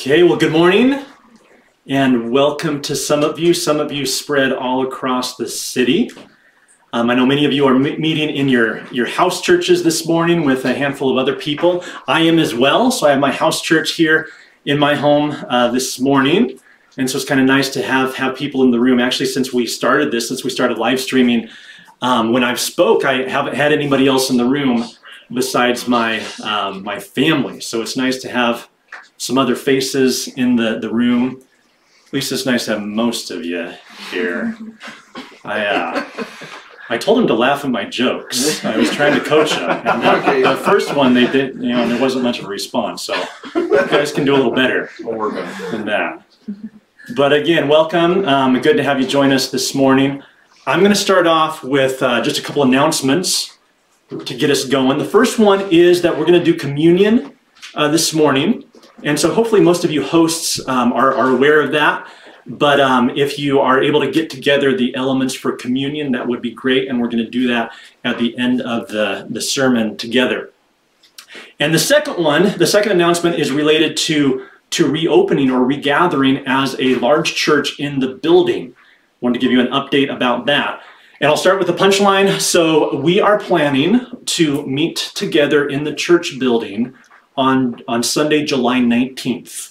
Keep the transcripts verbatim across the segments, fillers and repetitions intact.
Okay, well, good morning and welcome to some of you. Some of you spread all across the city. Um, I know many of you are meeting in your, your house churches this morning with a handful of other people. I am as well, so I have my house church here in my home uh, this morning. And so it's kind of nice to have, have people in the room. Actually, since we started this, since we started live streaming, um, when I've spoke, I haven't had anybody else in the room besides my, um, my family. So it's nice to have some other faces in the, the room. At least it's nice to have most of you here. I uh, I told them to laugh at my jokes. I was trying to coach them. And the, the first one they did, you know, there wasn't much of a response. So you guys can do a little better than that. But again, welcome. Um, good to have you join us this morning. I'm going to start off with uh, just a couple announcements to get us going. The first one is that we're going to do communion uh, this morning. And so hopefully most of you hosts um, are, are aware of that. But um, if you are able to get together the elements for communion, that would be great. And we're going to do that at the end of the, the sermon together. And the second one, the second announcement is related to, to reopening or regathering as a large church in the building. I wanted to give you an update about that. And I'll start with the punchline. So we are planning to meet together in the church building on, on Sunday, July nineteenth.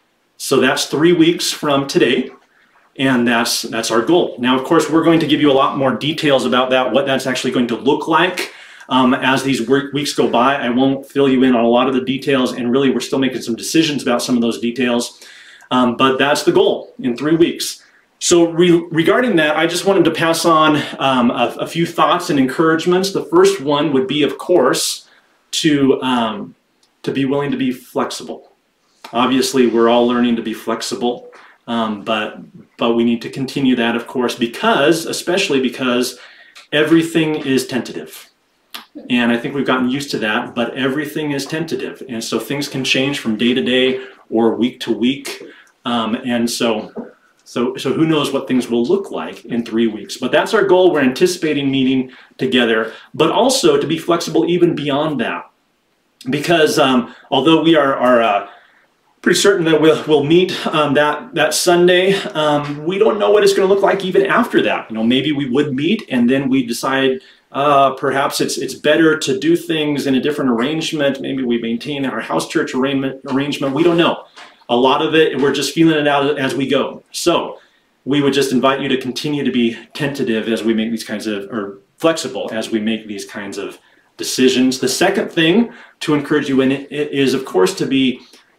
So that's three weeks from today, and that's, that's our goal. Now, of course, we're going to give you a lot more details about that, what that's actually going to look like um, as these weeks go by. I won't fill you in on a lot of the details, and really we're still making some decisions about some of those details, um, but that's the goal in three weeks. So re regarding that, I just wanted to pass on um, a, a few thoughts and encouragements. The first one would be, of course, to... Um, to be willing to be flexible. Obviously, we're all learning to be flexible, um, but, but we need to continue that, of course, because, especially because everything is tentative. And I think we've gotten used to that, but everything is tentative. And so things can change from day to day or week to week. Um, and so, so, so who knows what things will look like in three weeks. But that's our goal. We're anticipating meeting together, but also to be flexible even beyond that. Because um, although we are, are uh, pretty certain that we'll, we'll meet um, that, that Sunday, um, we don't know what it's going to look like even after that. You know, maybe we would meet and then we decide uh, perhaps it's, it's better to do things in a different arrangement. Maybe we maintain our house church arrangement. arrangement. We don't know. A lot of it, we're just feeling it out as we go. So we would just invite you to continue to be tentative as we make these kinds of, or flexible as we make these kinds of decisions. The second thing to encourage you in it is, of course, to be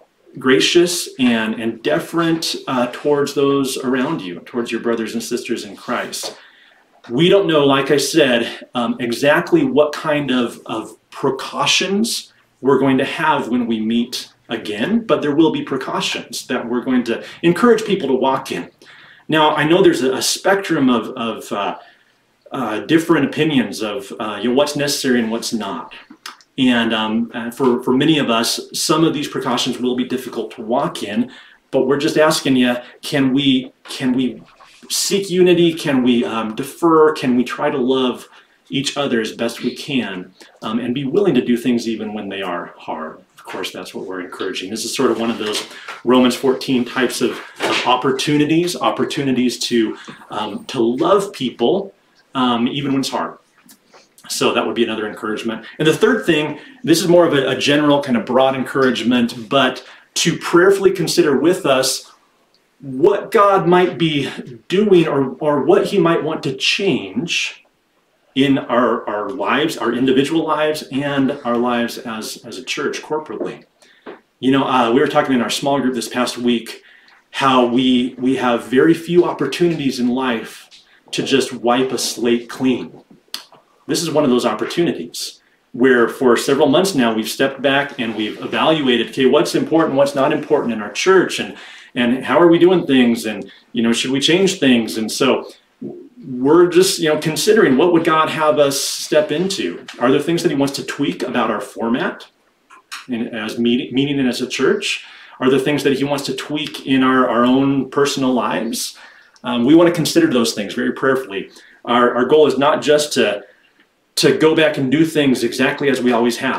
gracious and, and deferent uh, towards those around you, towards your brothers and sisters in Christ. We don't know, like I said, um, exactly what kind of, of precautions we're going to have when we meet again, but there will be precautions that we're going to encourage people to walk in. Now, I know there's a, a spectrum of, of uh, Uh, different opinions of uh, you know, what's necessary and what's not. And um, for, for many of us, some of these precautions will be difficult to walk in, but we're just asking you, can we, can we seek unity? Can we um, defer? Can we try to love each other as best we can um, and be willing to do things even when they are hard? Of course, that's what we're encouraging. This is sort of one of those Romans fourteen types of, of opportunities, opportunities to, um, to love people Um, even when it's hard. So that would be another encouragement. And the third thing, this is more of a, a general kind of broad encouragement, but to prayerfully consider with us what God might be doing or, or what he might want to change in our, our lives, our individual lives, and our lives as, as a church corporately. You know, uh, we were talking in our small group this past week how we, we have very few opportunities in life to just wipe a slate clean. This is one of those opportunities where for several months now we've stepped back and we've evaluated, okay, what's important, what's not important in our church, and and how are we doing things, and you know, should we change things? And so we're just, you know, considering what would God have us step into. Are there things that he wants to tweak about our format in, as meeting, meeting as a church? Are there things that he wants to tweak in our, our own personal lives? Um, we want to consider those things very prayerfully. Our, our goal is not just to, to go back and do things exactly as we always have.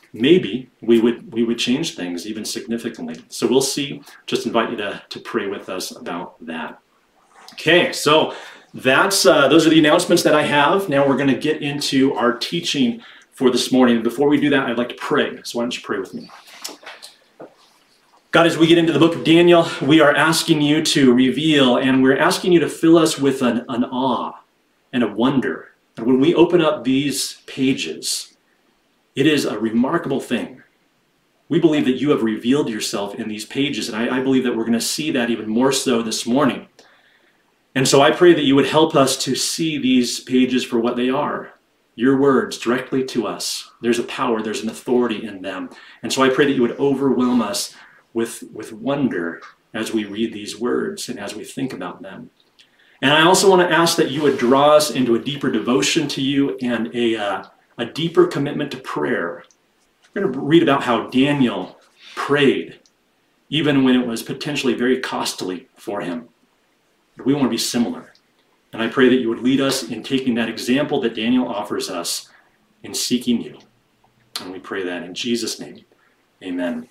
maybe we would we would change things even significantly. So we'll see. Just invite you to, to pray with us about that. Okay, so that's uh, those are the announcements that I have. Now we're going to get into our teaching for this morning. Before we do that, I'd like to pray. So why don't you pray with me? God, as we get into the book of Daniel, we are asking you to reveal, and we're asking you to fill us with an, an awe and a wonder. And when we open up these pages, it is a remarkable thing. We believe that you have revealed yourself in these pages, and I, I believe that we're going to see that even more so this morning. And so I pray that you would help us to see these pages for what they are, your words directly to us. There's a power, there's an authority in them. And so I pray that you would overwhelm us with, with wonder as we read these words and as we think about them. And I also want to ask that you would draw us into a deeper devotion to you and a, uh, a deeper commitment to prayer. We're going to read about how Daniel prayed, even when it was potentially very costly for him. We want to be similar. And I pray that you would lead us in taking that example that Daniel offers us in seeking you. And we pray that in Jesus' name. Amen.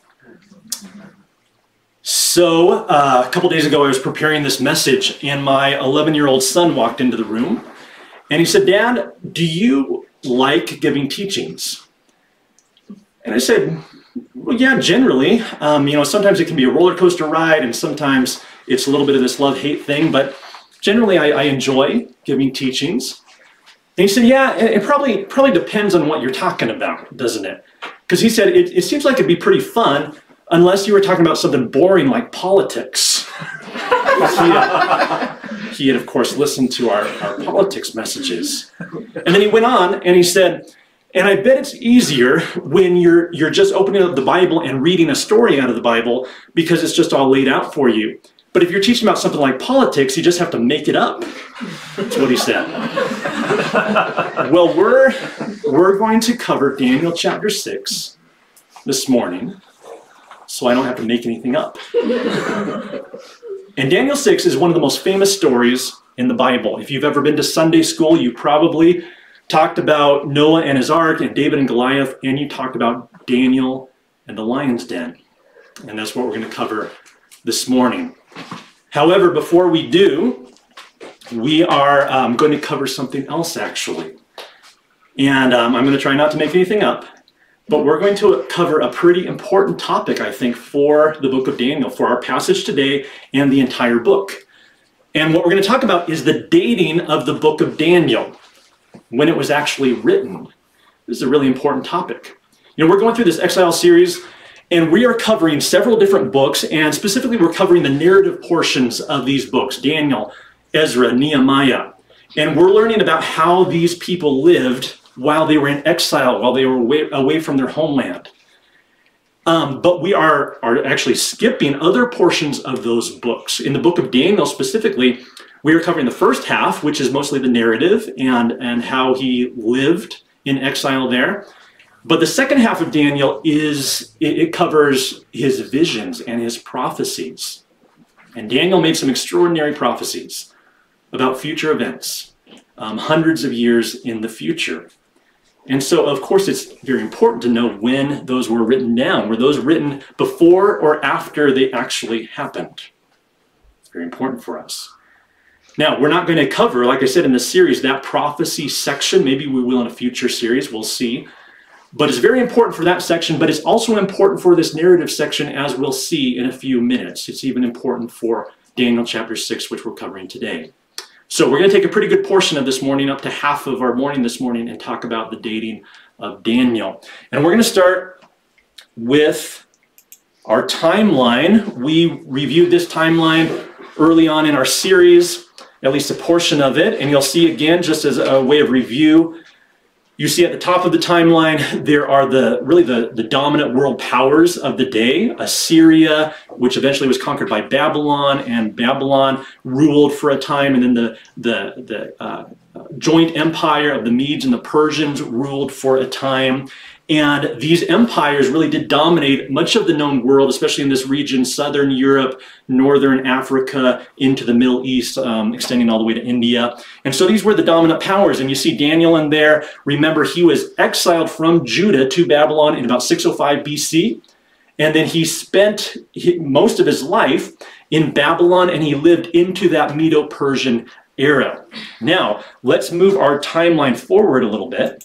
So uh, a couple days ago, I was preparing this message, and my eleven-year-old son walked into the room, and he said, "Dad, do you like giving teachings?" And I said, "Well, yeah, generally. Um, you know, sometimes it can be a roller coaster ride, and sometimes it's a little bit of this love-hate thing, but generally I, I enjoy giving teachings." And he said, "Yeah, it, it probably probably depends on what you're talking about, doesn't it?" Because he said, it, it seems like it'd be pretty fun unless you were talking about something boring like politics. he, had, he had, of course, listened to our, our politics messages. And then he went on and he said, "And I bet it's easier when you're, you're just opening up the Bible and reading a story out of the Bible because it's just all laid out for you. But if you're teaching about something like politics, you just have to make it up." That's what he said. Well, we're, we're going to cover Daniel chapter six this morning, so I don't have to make anything up. And Daniel six is one of the most famous stories in the Bible. If you've ever been to Sunday school, you probably talked about Noah and his ark and David and Goliath, and you talked about Daniel and the lion's den. And that's what we're going to cover this morning. However, before we do, we are um, going to cover something else, actually. And um, I'm going to try not to make anything up, but we're going to cover a pretty important topic, I think, for the book of Daniel, for our passage today and the entire book. And what we're going to talk about is the dating of the book of Daniel, when it was actually written. This is a really important topic. You know, we're going through this exile series, and we are covering several different books, and specifically we're covering the narrative portions of these books, Daniel, Ezra, Nehemiah. And we're learning about how these people lived while they were in exile, while they were away, away from their homeland. Um, but we are, are actually skipping other portions of those books. In the book of Daniel specifically, we are covering the first half, which is mostly the narrative and, and how he lived in exile there. But the second half of Daniel is, it, it covers his visions and his prophecies. And Daniel made some extraordinary prophecies about future events, um, hundreds of years in the future. And so, of course, it's very important to know when those were written down. Were those written before or after they actually happened? It's very important for us. Now, we're not going to cover, like I said in this series, that prophecy section. Maybe we will in a future series. We'll see. But it's very important for that section, but it's also important for this narrative section, as we'll see in a few minutes. It's even important for Daniel chapter six, which we're covering today. So we're going to take a pretty good portion of this morning, up to half of our morning this morning, and talk about the dating of Daniel. And we're going to start with our timeline. We reviewed this timeline early on in our series, at least a portion of it, and you'll see again, just as a way of review, you see at the top of the timeline, there are the really the, the dominant world powers of the day. Assyria, which eventually was conquered by Babylon, and Babylon ruled for a time, and then the, the, the uh, joint empire of the Medes and the Persians ruled for a time. And these empires really did dominate much of the known world, especially in this region, Southern Europe, Northern Africa, into the Middle East, um, extending all the way to India. And so these were the dominant powers. And you see Daniel in there. Remember, he was exiled from Judah to Babylon in about six oh five B C. And then he spent most of his life in Babylon, and he lived into that Medo-Persian era. Now, let's move our timeline forward a little bit.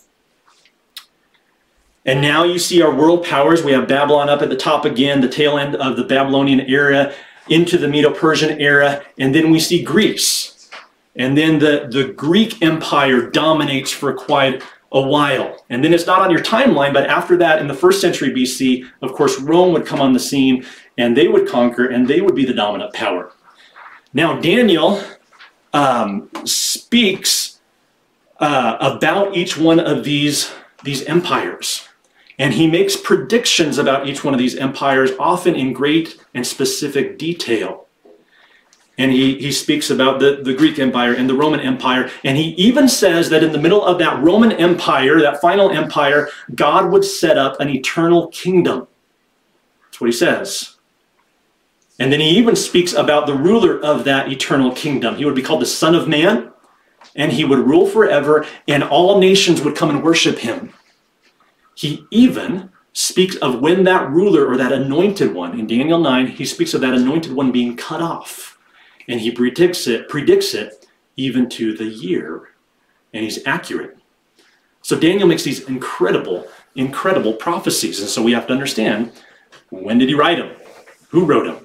And now you see our world powers. We have Babylon up at the top again, the tail end of the Babylonian era, into the Medo-Persian era, and then we see Greece. And then the, the Greek Empire dominates for quite a while. And then it's not on your timeline, but after that, in the first century B C, of course, Rome would come on the scene, and they would conquer, and they would be the dominant power. Now, Daniel um, speaks uh, about each one of these, these empires. And he makes predictions about each one of these empires, often in great and specific detail. And he, he speaks about the, the Greek Empire and the Roman Empire. And he even says that in the middle of that Roman Empire, that final empire, God would set up an eternal kingdom. That's what he says. And then he even speaks about the ruler of that eternal kingdom. He would be called the Son of Man, and he would rule forever, and all nations would come and worship him. He even speaks of when that ruler or that anointed one, in Daniel nine, he speaks of that anointed one being cut off. And he predicts it, predicts it even to the year. And he's accurate. So Daniel makes these incredible, incredible prophecies. And so we have to understand, when did he write them? Who wrote them?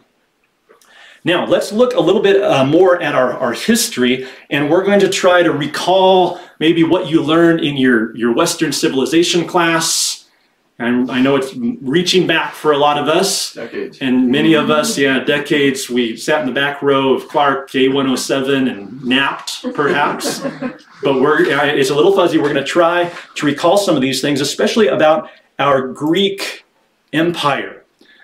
Now, let's look a little bit uh, more at our, our history, and we're going to try to recall maybe what you learned in your, your Western civilization class. And I know it's reaching back for a lot of us. Decades. And many of us, yeah, decades. We sat in the back row of Clark A one oh seven and napped, perhaps. But we're, it's a little fuzzy. We're going to try to recall some of these things, especially about our Greek Empire.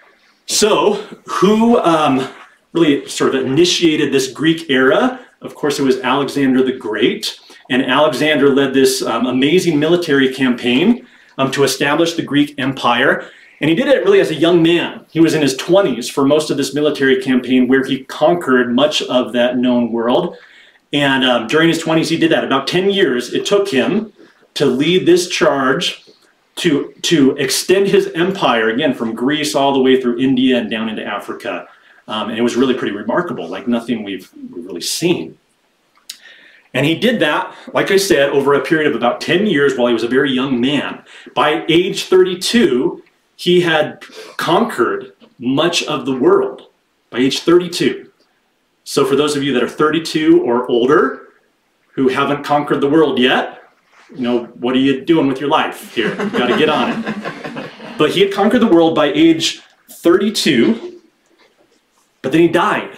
So, who... Um, really sort of initiated this Greek era? Of course, it was Alexander the Great. And Alexander led this um, amazing military campaign um, to establish the Greek Empire. And he did it really as a young man. He was in his twenties for most of this military campaign, where he conquered much of that known world. And um, during his twenties, he did that. About ten years it took him to lead this charge to, to extend his empire, again, from Greece all the way through India and down into Africa. Um, and it was really pretty remarkable, like nothing we've, we've really seen. And he did that, like I said, over a period of about ten years while he was a very young man. By age thirty-two, he had conquered much of the world. By age thirty-two. So for those of you that are thirty-two or older, who haven't conquered the world yet, you know, what are you doing with your life here? You've got to get on it. But he had conquered the world by age thirty-two. But then he died.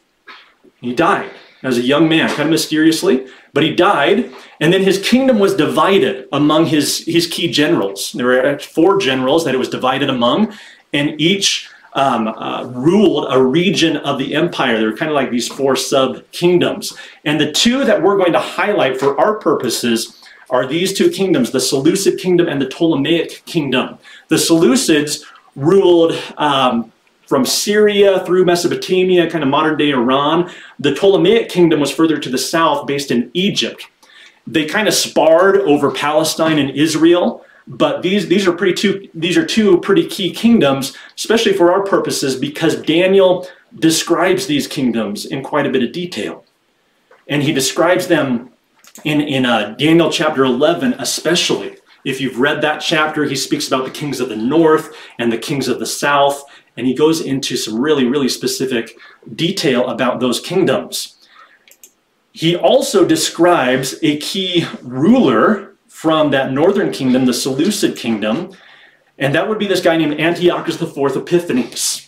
He died as a young man, kind of mysteriously. But he died, and then his kingdom was divided among his, his key generals. There were four generals that it was divided among, and each um, uh, ruled a region of the empire. They were kind of like these four sub-kingdoms. And the two that we're going to highlight for our purposes are these two kingdoms, the Seleucid kingdom and the Ptolemaic kingdom. The Seleucids ruled... Um, From Syria through Mesopotamia, kind of modern-day Iran. The Ptolemaic kingdom was further to the south, based in Egypt. They kind of sparred over Palestine and Israel, but these, these, are pretty two, these are two pretty key kingdoms, especially for our purposes, because Daniel describes these kingdoms in quite a bit of detail. And he describes them in, in uh, Daniel chapter eleven especially. If you've read that chapter, he speaks about the kings of the north and the kings of the south. And he goes into some really, really specific detail about those kingdoms. He also describes a key ruler from that northern kingdom, the Seleucid kingdom, and that would be this guy named Antiochus the Fourth Epiphanes.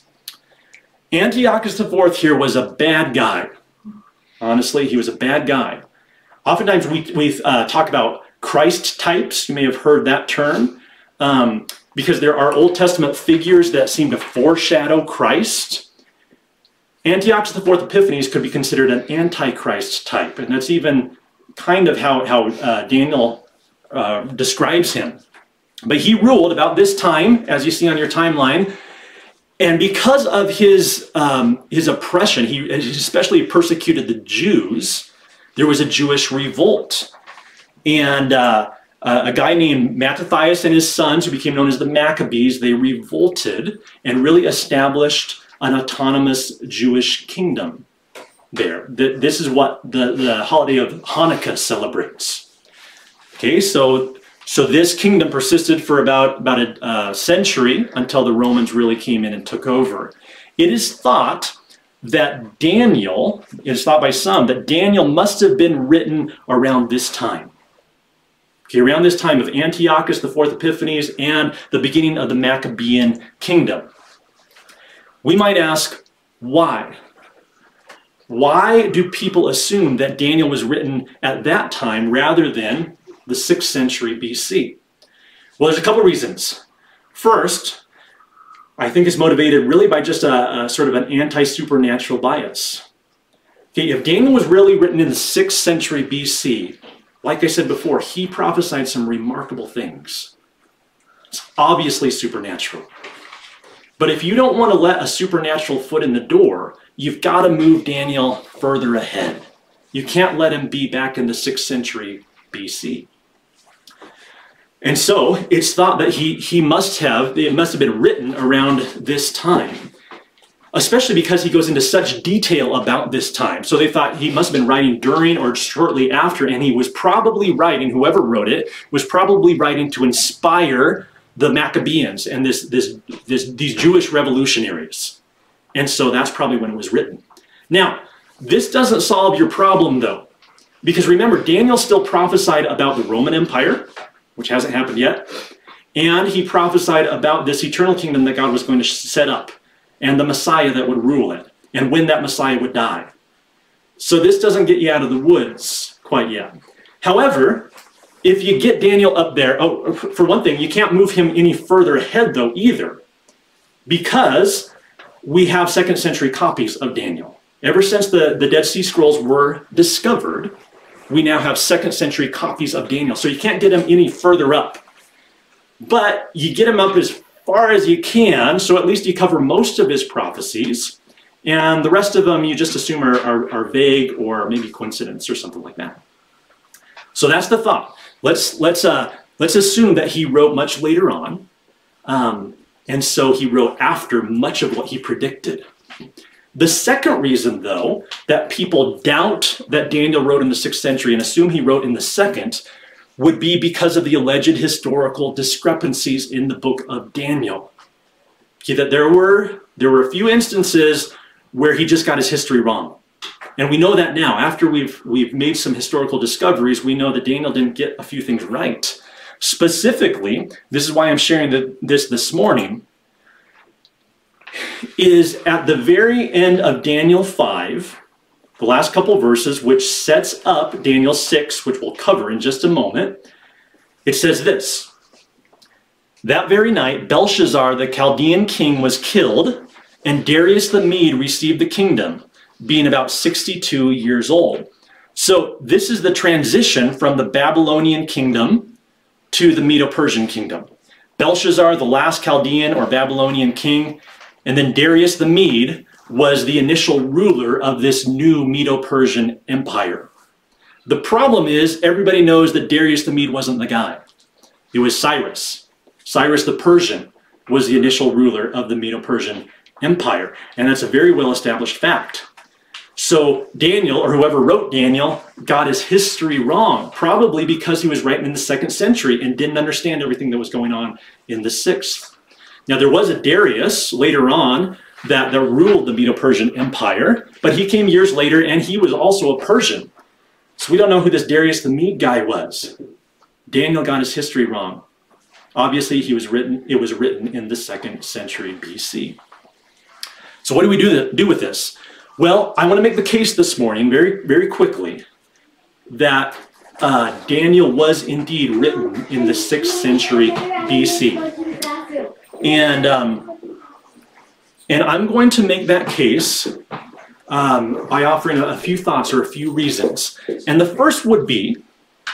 Antiochus the Fourth here was a bad guy. Honestly, he was a bad guy. Oftentimes we, we uh, talk about Christ types. You may have heard that term. Um, because there are Old Testament figures that seem to foreshadow Christ. Antiochus the Fourth Epiphanes could be considered an Antichrist type, and that's even kind of how, how uh, Daniel uh, describes him. But he ruled about this time, as you see on your timeline. And because of his, um, his oppression, he especially persecuted the Jews, there was a Jewish revolt. And uh, a guy named Mattathias and his sons, who became known as the Maccabees, they revolted and really established an autonomous Jewish kingdom there. This is what the, the holiday of Hanukkah celebrates. Okay, so, so this kingdom persisted for about, about a uh, century until the Romans really came in and took over. It is thought that Daniel, it is thought by some, that Daniel must have been written around this time. Okay, around this time of Antiochus, the fourth Epiphanes, and the beginning of the Maccabean kingdom. We might ask, why? Why do people assume that Daniel was written at that time rather than the sixth century B C? Well, there's a couple reasons. First, I think it's motivated really by just a, a sort of an anti-supernatural bias. Okay, if Daniel was really written in the sixth century B C, like I said before, he prophesied some remarkable things. It's obviously supernatural. But if you don't want to let a supernatural foot in the door, you've got to move Daniel further ahead. You can't let him be back in the sixth century B C. And so it's thought that he, he must have, it must have been written around this time, especially because he goes into such detail about this time. So they thought he must have been writing during or shortly after, and he was probably writing, whoever wrote it, was probably writing to inspire the Maccabees and this, this, this, these Jewish revolutionaries. And so that's probably when it was written. Now, this doesn't solve your problem, though, because remember, Daniel still prophesied about the Roman Empire, which hasn't happened yet, and he prophesied about this eternal kingdom that God was going to set up, and the Messiah that would rule it, and when that Messiah would die. So this doesn't get you out of the woods quite yet. However, if you get Daniel up there, oh, for one thing, you can't move him any further ahead, though, either, because we have second century copies of Daniel. Ever since the, the Dead Sea Scrolls were discovered, we now have second century copies of Daniel. So you can't get him any further up. But you get him up as far as you can, so at least you cover most of his prophecies, and the rest of them you just assume are, are, are vague or maybe coincidence or something like that. So that's the thought. Let's, let's, uh, let's assume that he wrote much later on, um, and so he wrote after much of what he predicted. The second reason, though, that people doubt that Daniel wrote in the sixth century and assume he wrote in the second would be because of the alleged historical discrepancies in the book of Daniel. Okay, that there were, there were a few instances where he just got his history wrong. And we know that now. After we've, we've made some historical discoveries, we know that Daniel didn't get a few things right. Specifically, this is why I'm sharing the, this this morning, is at the very end of Daniel five, the last couple verses, which sets up Daniel six, which we'll cover in just a moment. It says this: that very night, Belshazzar, the Chaldean king, was killed, and Darius the Mede received the kingdom, being about sixty-two years old. So this is the transition from the Babylonian kingdom to the Medo-Persian kingdom. Belshazzar, the last Chaldean or Babylonian king, and then Darius the Mede was the initial ruler of this new Medo-Persian empire. The problem is, everybody knows that Darius the Mede wasn't the guy. It was Cyrus. Cyrus the Persian was the initial ruler of the Medo-Persian empire, and that's a very well-established fact. So Daniel, or whoever wrote Daniel, got his history wrong, probably because he was writing in the second century and didn't understand everything that was going on in the sixth. Now, there was a Darius later on that, that ruled the Medo-Persian Empire, but he came years later, and he was also a Persian. So we don't know who this Darius the Mede guy was. Daniel got his history wrong. Obviously, he was written, it was written in the second century B C. So what do we do, do with this? Well, I want to make the case this morning, very, very quickly, that uh, Daniel was indeed written in the sixth century B C. And, um, and I'm going to make that case um, by offering a, a few thoughts or a few reasons. And the first would be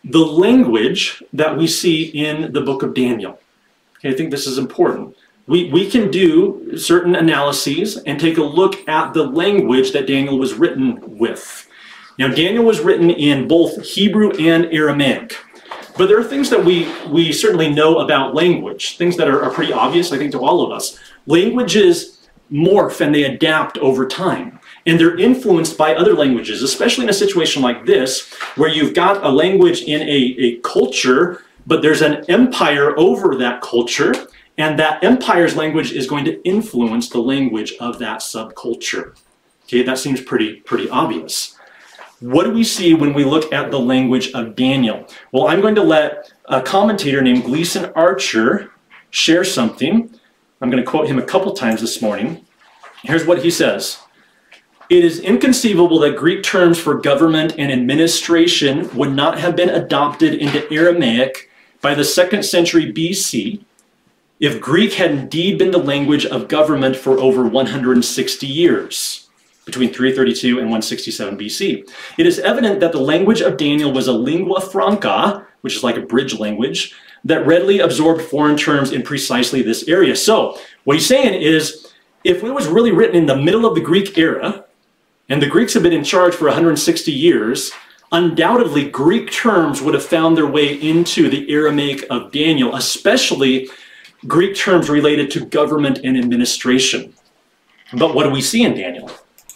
the language that we see in the book of Daniel. Okay, I think this is important. We, we can do certain analyses and take a look at the language that Daniel was written with. Now, Daniel was written in both Hebrew and Aramaic. But there are things that we, we certainly know about language, things that are, are pretty obvious, I think, to all of us. Languages morph and they adapt over time. And they're influenced by other languages, especially in a situation like this, where you've got a language in a, a culture, but there's an empire over that culture, and that empire's language is going to influence the language of that subculture. Okay, that seems pretty, pretty obvious. What do we see when we look at the language of Daniel? Well, I'm going to let a commentator named Gleason Archer share something. I'm going to quote him a couple times this morning. Here's what he says. It is inconceivable that Greek terms for government and administration would not have been adopted into Aramaic by the second century B C if Greek had indeed been the language of government for over one hundred sixty years, between three thirty-two and one sixty-seven B C. It is evident that the language of Daniel was a lingua franca, which is like a bridge language, that readily absorbed foreign terms in precisely this area. So what he's saying is, if it was really written in the middle of the Greek era, and the Greeks have been in charge for one hundred sixty years, undoubtedly Greek terms would have found their way into the Aramaic of Daniel, especially Greek terms related to government and administration. But what do we see in Daniel?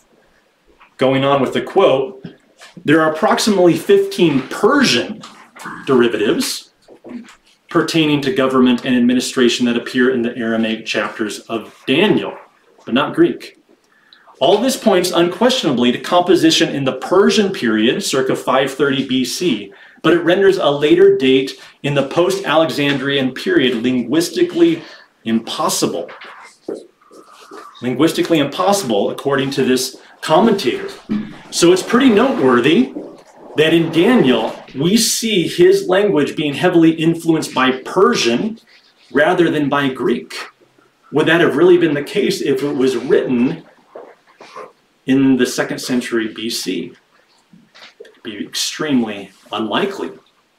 Going on with the quote, there are approximately fifteen Persian derivatives pertaining to government and administration that appear in the Aramaic chapters of Daniel, but not Greek. All this points unquestionably to composition in the Persian period, circa five thirty B C, but it renders a later date in the post-Alexandrian period linguistically impossible. Linguistically impossible, according to this commentator. So it's pretty noteworthy that in Daniel, we see his language being heavily influenced by Persian rather than by Greek. Would that have really been the case if it was written in the second century B C? It'd be extremely unlikely.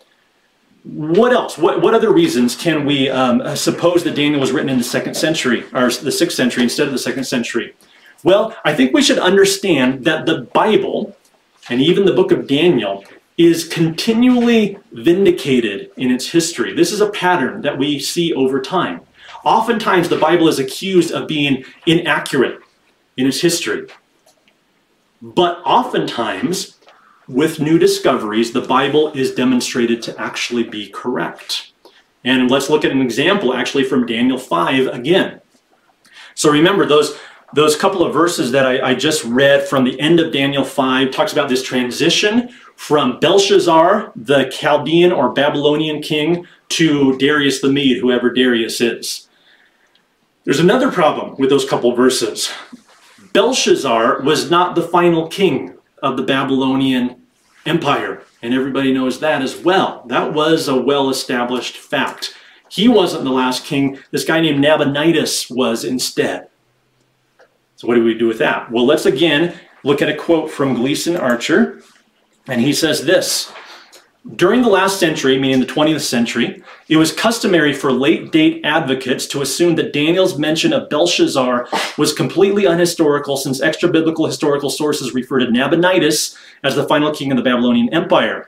What else? What, what other reasons can we um, suppose that Daniel was written in the second century, or the sixth century instead of the second century? Well, I think we should understand that the Bible, and even the book of Daniel, is continually vindicated in its history. This is a pattern that we see over time. Oftentimes, the Bible is accused of being inaccurate in its history. But oftentimes, with new discoveries, the Bible is demonstrated to actually be correct. And let's look at an example actually from Daniel five again. So remember, those, those couple of verses that I, I just read from the end of Daniel five talks about this transition from Belshazzar, the Chaldean or Babylonian king, to Darius the Mede, whoever Darius is. There's another problem with those couple verses. Belshazzar was not the final king of the Babylonian Empire, and everybody knows that as well. That was a well-established fact. He wasn't the last king. This guy named Nabonidus was instead. So what do we do with that? Well, let's again look at a quote from Gleason Archer, and he says this. During the last century, meaning the twentieth century, it was customary for late-date advocates to assume that Daniel's mention of Belshazzar was completely unhistorical, since extra-biblical historical sources refer to Nabonidus as the final king of the Babylonian Empire.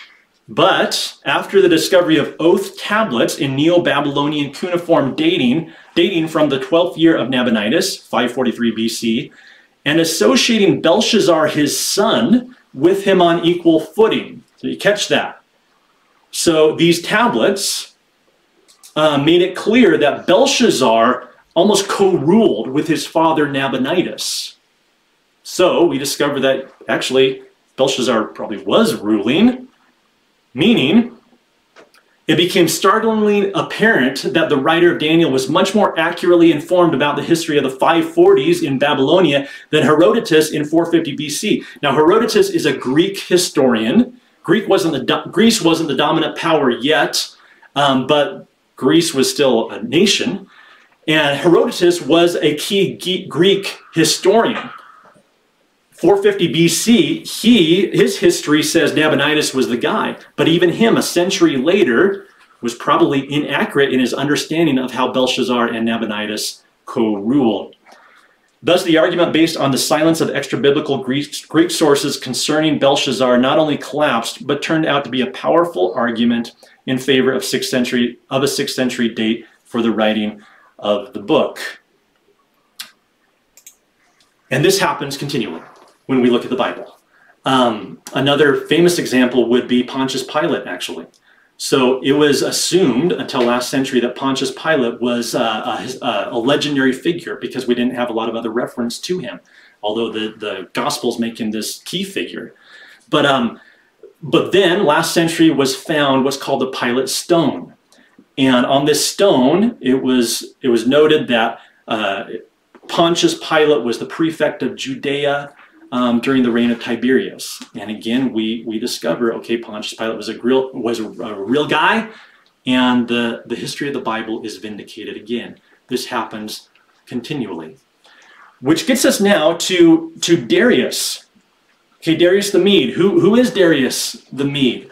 But after the discovery of oath tablets in Neo-Babylonian cuneiform dating, dating from the twelfth year of Nabonidus, five forty-three B C, and associating Belshazzar, his son, with him on equal footing. So you catch that. So these tablets uh, made it clear that Belshazzar almost co-ruled with his father Nabonidus. So we discover that actually Belshazzar probably was ruling, meaning it became startlingly apparent that the writer of Daniel was much more accurately informed about the history of the five forties in Babylonia than Herodotus in four fifty B C. Now Herodotus is a Greek historian. Greek wasn't the, Greece wasn't the dominant power yet, um, but Greece was still a nation. And Herodotus was a key Greek historian. four fifty B C, he, his history says Nabonidus was the guy, but even him a century later was probably inaccurate in his understanding of how Belshazzar and Nabonidus co-ruled. Thus, the argument based on the silence of extra-biblical Greek, Greek sources concerning Belshazzar not only collapsed, but turned out to be a powerful argument in favor of sixth century of a sixth century date for the writing of the book. And this happens continually when we look at the Bible. Um, another famous example would be Pontius Pilate, actually. So it was assumed until last century that Pontius Pilate was uh, a, a legendary figure because we didn't have a lot of other reference to him, although the, the Gospels make him this key figure. But, um, but then last century was found what's called the Pilate stone. And on this stone, it was, it was noted that uh, Pontius Pilate was the prefect of Judea Um, during the reign of Tiberius. And again, we, we discover, okay, Pontius Pilate was a real, was a, a real guy, and the, the history of the Bible is vindicated again. This happens continually. Which gets us now to, to Darius. Okay, Darius the Mede. Who, who is Darius the Mede?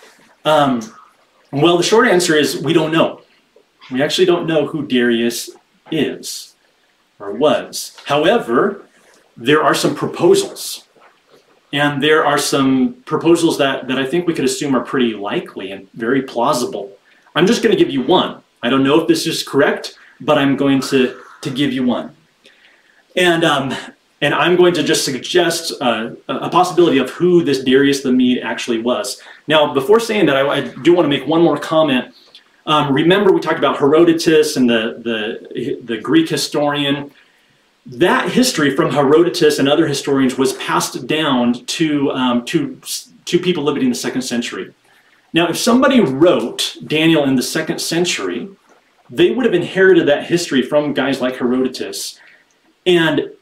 Um, well, the short answer is we don't know. We actually don't know who Darius is or was. However, there are some proposals, and there are some proposals that, that I think we could assume are pretty likely and very plausible. I'm just going to give you one. I don't know if this is correct, but I'm going to, to give you one. And, um, and I'm going to just suggest uh, a possibility of who this Darius the Mede actually was. Now, before saying that, I, I do want to make one more comment. Um, remember, we talked about Herodotus and the, the, the Greek historian. That history from Herodotus and other historians was passed down to, um, to, to people living in the second century. Now, if somebody wrote Daniel in the second century, they would have inherited that history from guys like Herodotus. And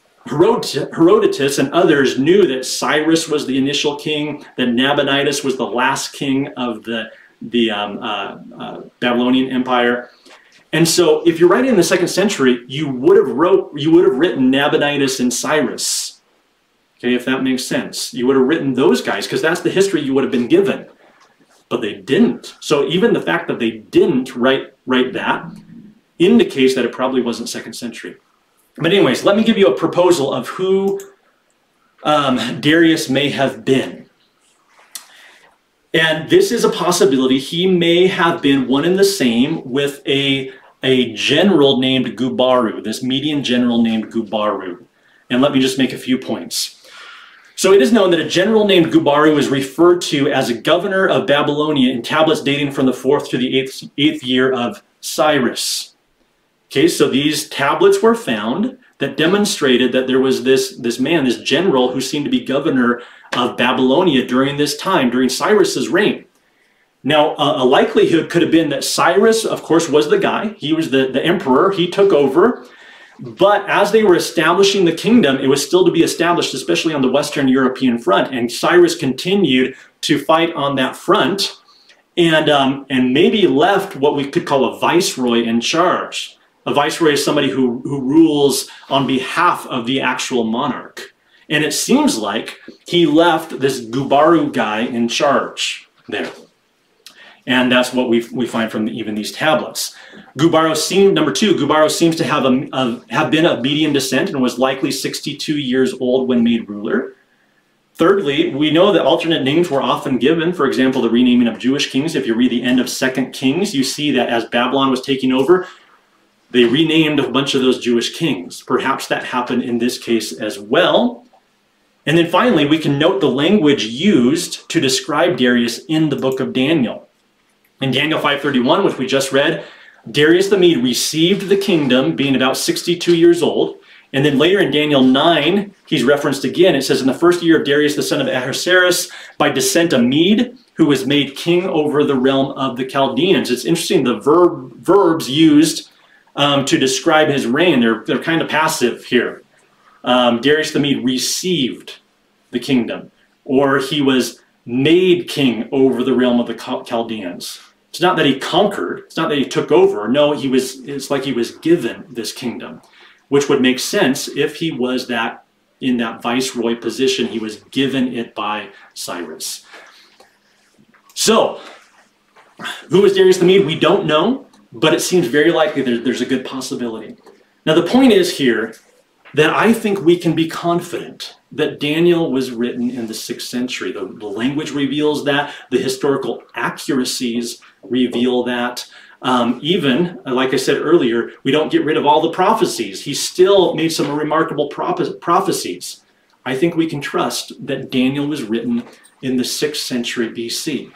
Herodotus and others knew that Cyrus was the initial king, that Nabonidus was the last king of the, the um, uh, uh, Babylonian Empire. And so if you're writing in the second century, you would have wrote, you would have written Nabonidus and Cyrus. Okay, if that makes sense. You would have written those guys because that's the history you would have been given. But they didn't. So even the fact that they didn't write, write that indicates that it probably wasn't second century. But anyways, let me give you a proposal of who um, Darius may have been. And this is a possibility. He may have been one and the same with a, a general named Gubaru, this Median general named Gubaru. And let me just make a few points. So it is known that a general named Gubaru is referred to as a governor of Babylonia in tablets dating from the fourth to the eighth, eighth year of Cyrus. Okay, so these tablets were found that demonstrated that there was this, this man, this general, who seemed to be governor of Babylonia during this time, during Cyrus's reign. Now, uh, a likelihood could have been that Cyrus, of course, was the guy. He was the, the emperor. He took over. But as they were establishing the kingdom, it was still to be established, especially on the Western European front. And Cyrus continued to fight on that front and, um, and maybe left what we could call a viceroy in charge. A viceroy is somebody who, who rules on behalf of the actual monarch. And it seems like he left this Gubaru guy in charge there. And that's what we, we find from even these tablets. Gubaru seemed, number two, Gubaru seems to have, a, a, have been of Median descent and was likely sixty-two years old when made ruler. Thirdly, we know that alternate names were often given. For example, the renaming of Jewish kings. If you read the end of Second Kings, you see that as Babylon was taking over, they renamed a bunch of those Jewish kings. Perhaps that happened in this case as well. And then finally, we can note the language used to describe Darius in the book of Daniel. In Daniel five thirty-one, which we just read, Darius the Mede received the kingdom, being about sixty-two years old. And then later in Daniel nine, he's referenced again. It says, in the first year of Darius, the son of Ahasuerus, by descent a Mede, who was made king over the realm of the Chaldeans. It's interesting, the verb, verbs used um, to describe his reign, they're, they're kind of passive here. Um, Darius the Mede received the kingdom, or he was made king over the realm of the Chaldeans. It's not that he conquered, it's not that he took over. No, he was, it's like he was given this kingdom, which would make sense if he was that in that viceroy position. He was given it by Cyrus. So, who was Darius the Mede? We don't know, but it seems very likely there, there's a good possibility. Now, the point is here that I think we can be confident that Daniel was written in the sixth century. The, the language reveals that. The historical accuracies reveal that. Um, even, like I said earlier, we don't get rid of all the prophecies. He still made some remarkable prophe- prophecies. I think we can trust that Daniel was written in the sixth century B C.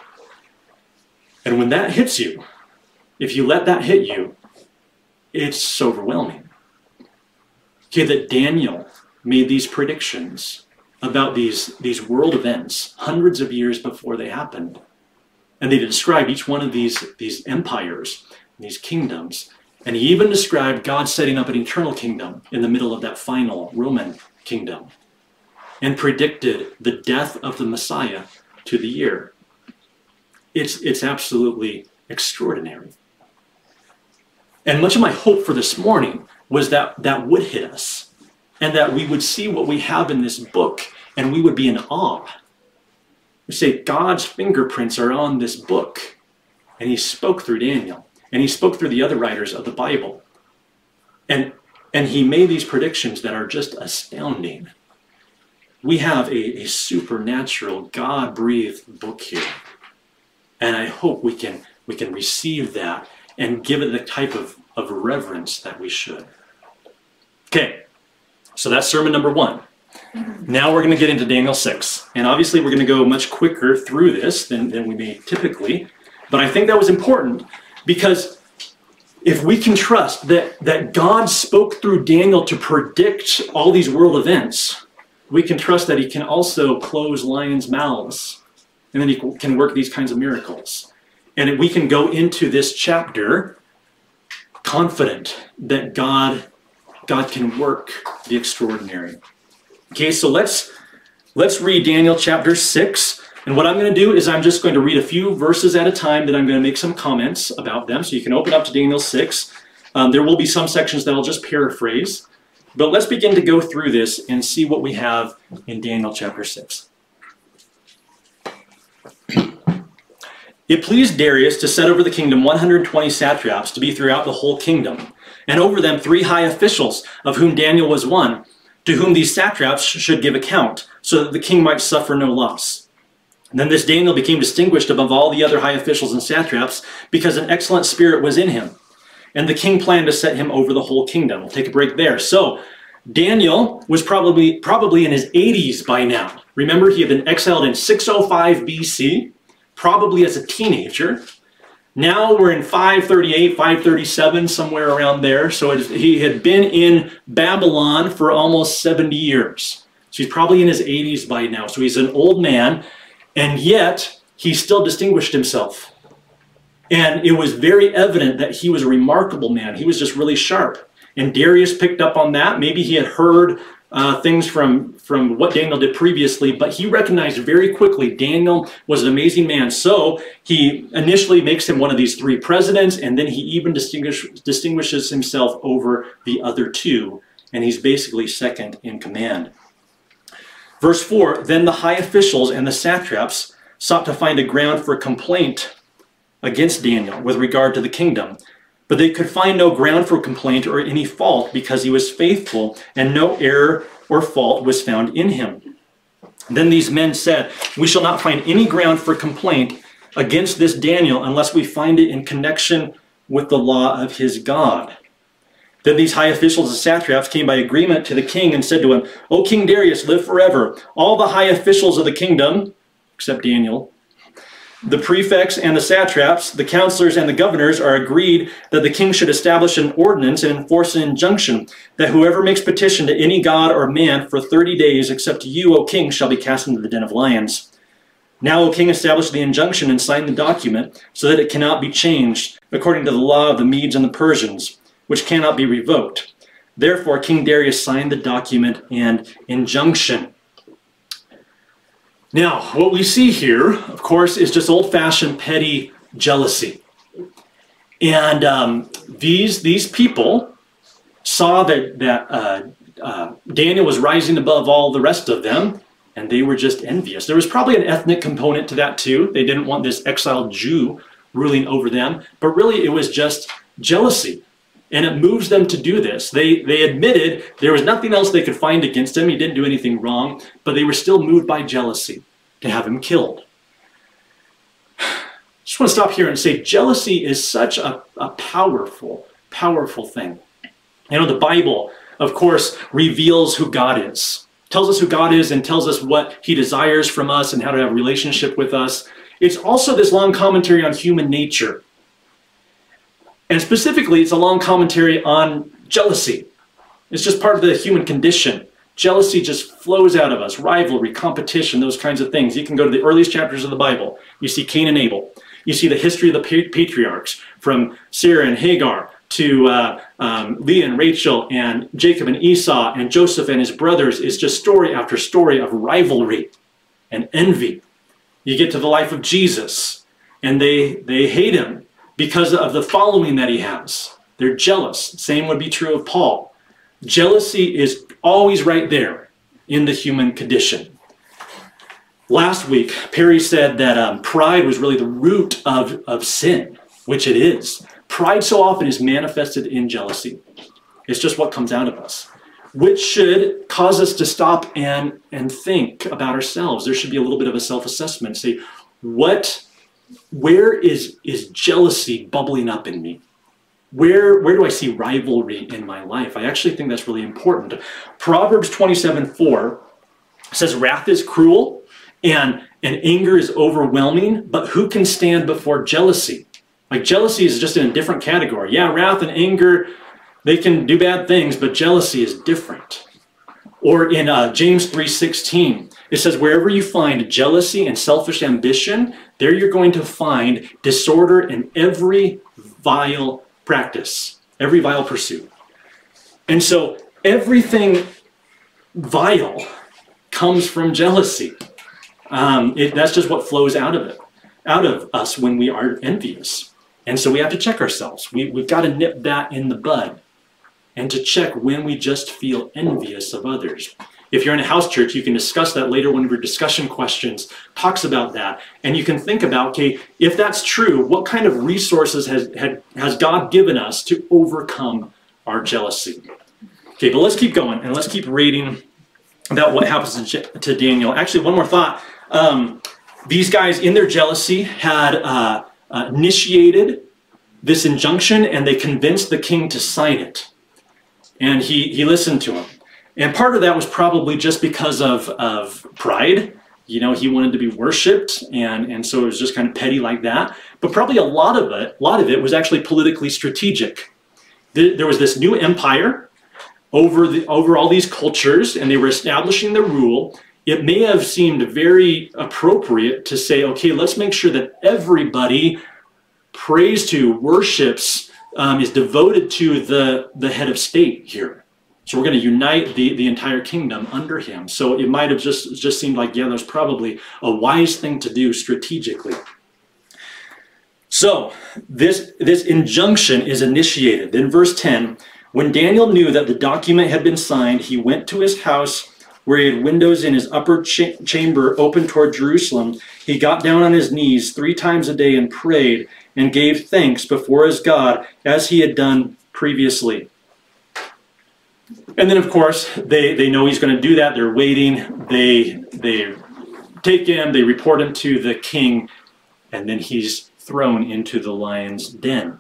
And when that hits you, if you let that hit you, it's overwhelming. Okay, that Daniel made these predictions about these, these world events hundreds of years before they happened. And they describe each one of these, these empires, these kingdoms. And he even described God setting up an eternal kingdom in the middle of that final Roman kingdom. And predicted the death of the Messiah to the year. It's, it's absolutely extraordinary. And much of my hope for this morning was that that would hit us. And that we would see what we have in this book. And we would be in awe. We say God's fingerprints are on this book. And he spoke through Daniel. And he spoke through the other writers of the Bible. And, and he made these predictions that are just astounding. We have a, a supernatural, God-breathed book here. And I hope we can, we can receive that and give it the type of, of reverence that we should. Okay, so that's sermon number one. Now we're going to get into Daniel six. And obviously we're going to go much quicker through this than, than we may typically. But I think that was important because if we can trust that, that God spoke through Daniel to predict all these world events, we can trust that he can also close lions' mouths. And then he can work these kinds of miracles. And we can go into this chapter confident that God, God can work the extraordinary. Okay, so let's, let's read Daniel chapter six. And what I'm going to do is I'm just going to read a few verses at a time, then I'm going to make some comments about them. So you can open up to Daniel six. Um, there will be some sections that I'll just paraphrase. But let's begin to go through this and see what we have in Daniel chapter six. It pleased Darius to set over the kingdom one hundred twenty satraps to be throughout the whole kingdom, and over them three high officials, of whom Daniel was one, to whom these satraps should give account, so that the king might suffer no loss. And then this Daniel became distinguished above all the other high officials and satraps, because an excellent spirit was in him. And the king planned to set him over the whole kingdom. We'll take a break there. So, Daniel was probably, probably in his eighties by now. Remember, he had been exiled in six oh five B C, probably as a teenager. Now we're in five thirty-eight, five thirty-seven, somewhere around there. So it, he had been in Babylon for almost seventy years. So he's probably in his eighties by now. So he's an old man, and yet he still distinguished himself. And it was very evident that he was a remarkable man. He was just really sharp. And Darius picked up on that. Maybe he had heard uh, things from, from what Daniel did previously, but he recognized very quickly Daniel was an amazing man. So he initially makes him one of these three presidents, and then he even distinguish, distinguishes himself over the other two. And he's basically second in command. Verse four, then the high officials and the satraps sought to find a ground for complaint against Daniel with regard to the kingdom. But they could find no ground for complaint or any fault because he was faithful and no error or fault was found in him. Then these men said, we shall not find any ground for complaint against this Daniel unless we find it in connection with the law of his God. Then these high officials and satraps came by agreement to the king and said to him, O King Darius, live forever. All the high officials of the kingdom, except Daniel, the prefects and the satraps, the counselors and the governors are agreed that the king should establish an ordinance and enforce an injunction that whoever makes petition to any god or man for thirty days except to you, O king, shall be cast into the den of lions. Now, O king, establish the injunction and sign the document so that it cannot be changed according to the law of the Medes and the Persians, which cannot be revoked. Therefore, King Darius signed the document and injunction. Now, what we see here, of course, is just old-fashioned petty jealousy. And um, these, these people saw that, that uh, uh, Daniel was rising above all the rest of them, and they were just envious. There was probably an ethnic component to that too. They didn't want this exiled Jew ruling over them, but really it was just jealousy. And it moves them to do this. They, they admitted there was nothing else they could find against him. He didn't do anything wrong, but they were still moved by jealousy to have him killed. Just want to stop here and say jealousy is such a, a powerful, powerful thing. You know, the Bible, of course, reveals who God is. Tells us who God is and tells us what he desires from us and how to have a relationship with us. It's also this long commentary on human nature. And specifically, it's a long commentary on jealousy. It's just part of the human condition. Jealousy just flows out of us. Rivalry, competition, those kinds of things. You can go to the earliest chapters of the Bible. You see Cain and Abel. You see the history of the patriarchs, from Sarah and Hagar to uh, um, Leah and Rachel and Jacob and Esau and Joseph and his brothers. Is just story after story of rivalry and envy. You get to the life of Jesus, and they, they hate him because of the following that he has. They're jealous. Same would be true of Paul. Jealousy is always right there in the human condition. Last week, Perry said that um, pride was really the root of, of sin, which it is. Pride so often is manifested in jealousy. It's just what comes out of us, which should cause us to stop and, and think about ourselves. There should be a little bit of a self-assessment. Say, what, where is, is jealousy bubbling up in me? Where, where do I see rivalry in my life? I actually think that's really important. Proverbs twenty-seven four says, wrath is cruel and, and anger is overwhelming, but who can stand before jealousy? Like, jealousy is just in a different category. Yeah, wrath and anger, they can do bad things, but jealousy is different. Or in uh, James three sixteen, it says, wherever you find jealousy and selfish ambition, there you're going to find disorder in every vile practice, every vile pursuit. And so everything vile comes from jealousy. Um, it, that's just what flows out of it, out of us when we are envious. And so we have to check ourselves. We, we've got to nip that in the bud and to check when we just feel envious of others. If you're in a house church, you can discuss that later. One of your discussion questions talks about that. And you can think about, okay, if that's true, what kind of resources has, had, has God given us to overcome our jealousy? Okay, but let's keep going and let's keep reading about what happens to Daniel. Actually, one more thought. Um, these guys, in their jealousy, had uh, uh, initiated this injunction, and they convinced the king to sign it. And he, he listened to him. And part of that was probably just because of, of pride. You know, he wanted to be worshipped, and, and so it was just kind of petty like that. But probably a lot of it, a lot of it was actually politically strategic. There was this new empire over, the, over all these cultures, and they were establishing the rule. It may have seemed very appropriate to say, okay, let's make sure that everybody prays to, worships, um, is devoted to the, the head of state here. So we're going to unite the, the entire kingdom under him. So it might have just, just seemed like, yeah, that's probably a wise thing to do strategically. So this, this injunction is initiated. In verse ten, when Daniel knew that the document had been signed, he went to his house where he had windows in his upper cha- chamber open toward Jerusalem. He got down on his knees three times a day and prayed and gave thanks before his God as he had done previously. And then, of course, they, they know he's going to do that. They're waiting. They, they take him. They report him to the king. And then he's thrown into the lion's den.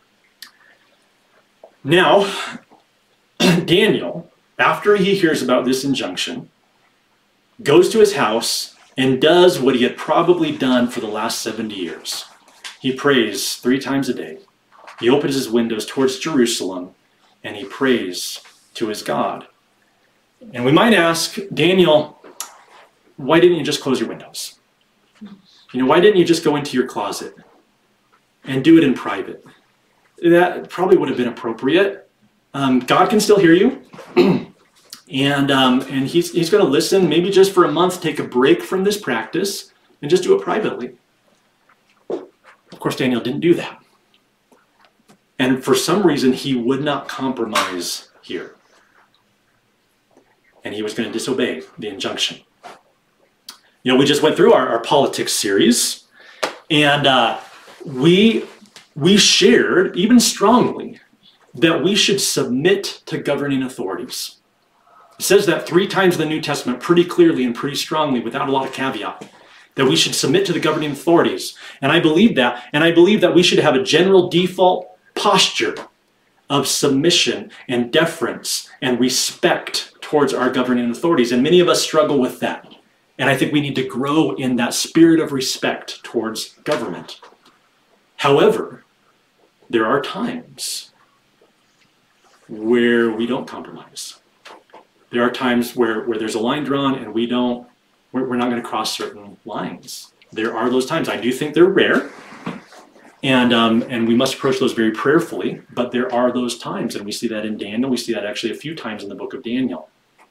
Now, Daniel, after he hears about this injunction, goes to his house and does what he had probably done for the last seventy years. He prays three times a day. He opens his windows towards Jerusalem, and he prays to his God. And we might ask, Daniel, why didn't you just close your windows? You know, why didn't you just go into your closet and do it in private? That probably would have been appropriate. Um, God can still hear you. and um, and he's, he's going to listen, maybe just for a month, take a break from this practice and just do it privately. Of course, Daniel didn't do that. And for some reason, he would not compromise here. and he was going to disobey the injunction. You know, we just went through our, our politics series, and uh, we we shared, even strongly, that we should submit to governing authorities. It says that three times in the New Testament, pretty clearly and pretty strongly, without a lot of caveat, that we should submit to the governing authorities. And I believe that, and I believe that we should have a general default posture of submission and deference and respect towards our governing authorities. And many of us struggle with that. And I think we need to grow in that spirit of respect towards government. However, there are times where we don't compromise. There are times where, where there's a line drawn and we don't, we're, we're not going to cross certain lines. There are those times. I do think they're rare, and um, and we must approach those very prayerfully, but there are those times, and we see that in Daniel. We see that actually a few times in the book of Daniel.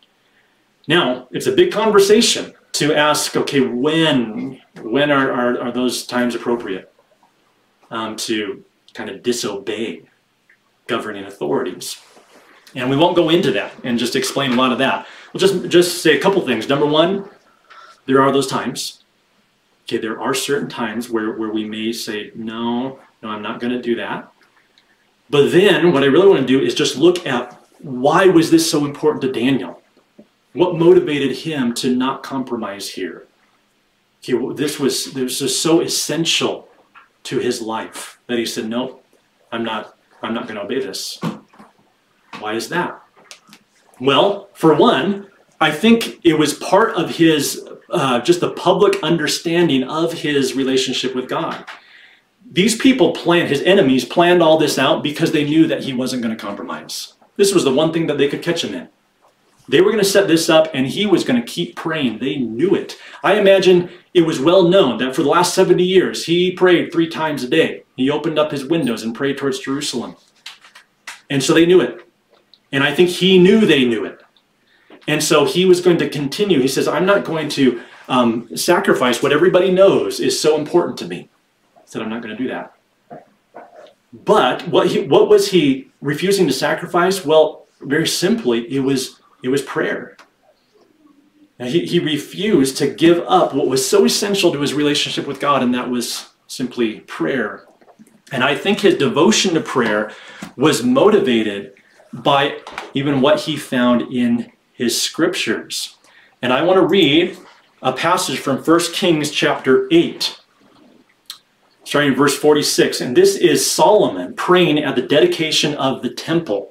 Now, it's a big conversation to ask, okay, when, when are, are, are those times appropriate um, to kind of disobey governing authorities? And we won't go into that and just explain a lot of that. We'll just, just say a couple things. Number one, there are those times. Okay, there are certain times where, where we may say, no, no, I'm not going to do that. But then what I really want to do is just look at, why was this so important to Daniel? What motivated him to not compromise here? Okay, well, this was, this was so essential to his life that he said, no, I'm not, I'm not going to obey this. Why is that? Well, for one, I think it was part of his, uh, just the public understanding of his relationship with God. These people planned, his enemies planned all this out because they knew that he wasn't going to compromise. This was the one thing that they could catch him in. They were going to set this up and he was going to keep praying. They knew it. I imagine it was well known that for the last seventy years, he prayed three times a day. He opened up his windows and prayed towards Jerusalem. And so they knew it. And I think he knew they knew it. And so he was going to continue. He says, I'm not going to um, sacrifice what everybody knows is so important to me. He said, I'm not going to do that. But what he, what was he refusing to sacrifice? Well, very simply, it was, it was prayer. Now, he, he refused to give up what was so essential to his relationship with God, and that was simply prayer. And I think his devotion to prayer was motivated by even what he found in his scriptures. And I want to read a passage from First Kings chapter eight, starting in verse forty-six. And this is Solomon praying at the dedication of the temple.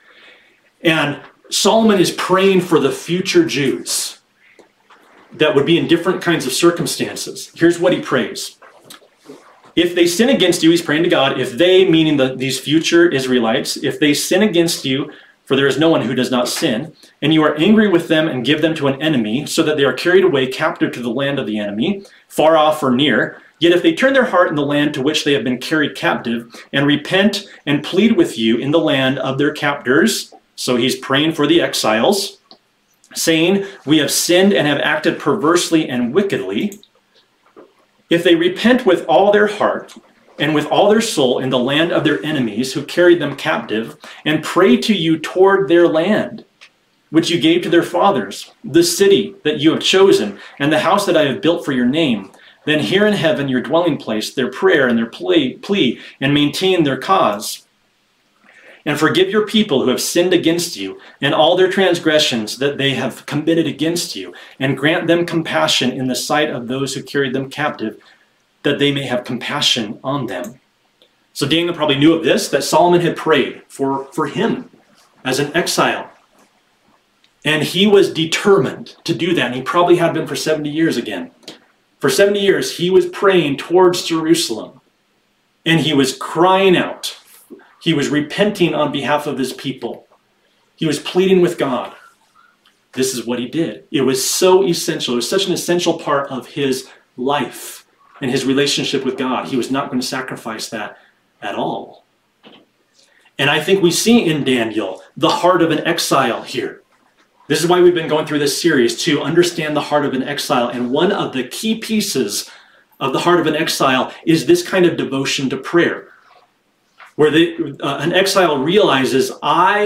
And Solomon is praying for the future Jews that would be in different kinds of circumstances. Here's what he prays. If they sin against you, he's praying to God, if they, meaning the, these future Israelites, if they sin against you, for there is no one who does not sin, and you are angry with them and give them to an enemy, so that they are carried away captive to the land of the enemy, far off or near, yet if they turn their heart in the land to which they have been carried captive, and repent and plead with you in the land of their captors, so he's praying for the exiles, saying, we have sinned and have acted perversely and wickedly, if they repent with all their heart and with all their soul in the land of their enemies who carried them captive, and pray to you toward their land, which you gave to their fathers, the city that you have chosen, and the house that I have built for your name, then hear in heaven your dwelling place, their prayer and their plea, plea, and maintain their cause. And forgive your people who have sinned against you, and all their transgressions that they have committed against you, and grant them compassion in the sight of those who carried them captive, that they may have compassion on them. So Daniel probably knew of this, that Solomon had prayed for, for him as an exile. And he was determined to do that, and he probably had been for seventy years again. For seventy years, he was praying towards Jerusalem, and he was crying out. He was repenting on behalf of his people. He was pleading with God. This is what he did. It was so essential. It was such an essential part of his life and his relationship with God. He was not going to sacrifice that at all. And I think we see in Daniel the heart of an exile here. This is why we've been going through this series, to understand the heart of an exile. And one of the key pieces of the heart of an exile is this kind of devotion to prayer, where the, uh, an exile realizes, I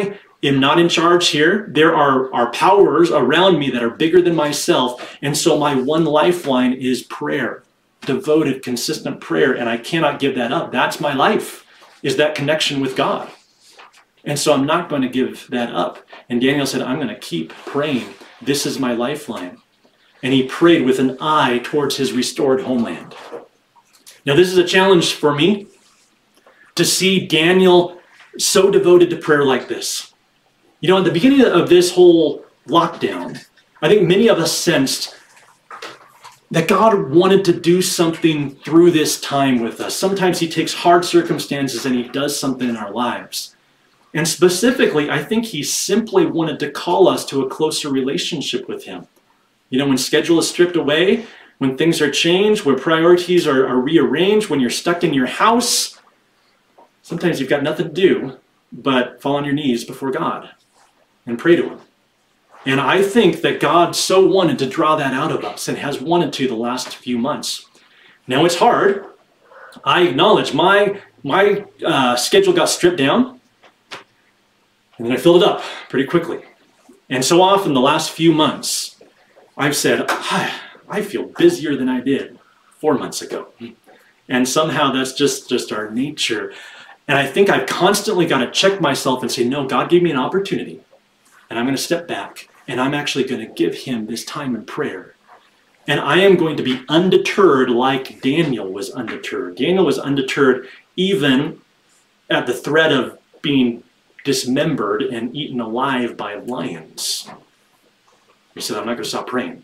am not in charge here. There are, are powers around me that are bigger than myself. And so my one lifeline is prayer, devoted, consistent prayer. And I cannot give that up. That's my life, is that connection with God. And so I'm not going to give that up. And Daniel said, I'm going to keep praying. This is my lifeline. And he prayed with an eye towards his restored homeland. Now, this is a challenge for me to see Daniel so devoted to prayer like this. You know, at the beginning of this whole lockdown, I think many of us sensed that God wanted to do something through this time with us. Sometimes he takes hard circumstances and he does something in our lives. And specifically, I think he simply wanted to call us to a closer relationship with him. You know, when schedule is stripped away, when things are changed, when priorities are, are rearranged, when you're stuck in your house, sometimes you've got nothing to do but fall on your knees before God and pray to him. And I think that God so wanted to draw that out of us and has wanted to the last few months. Now, it's hard. I acknowledge my, my uh, schedule got stripped down. And then I filled it up pretty quickly. And so often the last few months, I've said, ah, I feel busier than I did four months ago. And somehow that's just, just our nature. And I think I've constantly got to check myself and say, no, God gave me an opportunity. And I'm going to step back. And I'm actually going to give him this time in prayer. And I am going to be undeterred like Daniel was undeterred. Daniel was undeterred even at the threat of being dismembered and eaten alive by lions. He said, I'm not going to stop praying.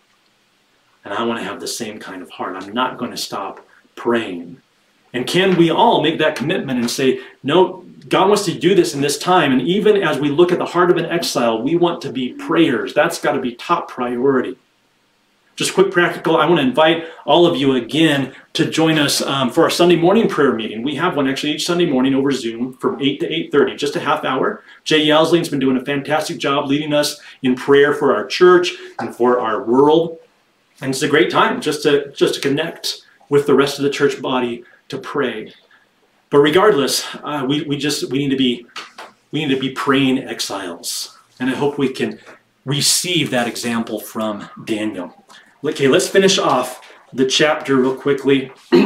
And I want to have the same kind of heart. I'm not going to stop praying. And can we all make that commitment and say, no, God wants to do this in this time. And even as we look at the heart of an exile, we want to be prayers. That's got to be top priority. Just quick practical, I want to invite all of you again to join us um, for our Sunday morning prayer meeting. We have one actually each Sunday morning over Zoom from eight to eight thirty, just a half hour. Jay Yalsling's been doing a fantastic job leading us in prayer for our church and for our world. And it's a great time just to, just to connect with the rest of the church body to pray. But regardless, uh, we, we just we need to be we need to be praying exiles. And I hope we can receive that example from Daniel. Okay, let's finish off the chapter real quickly.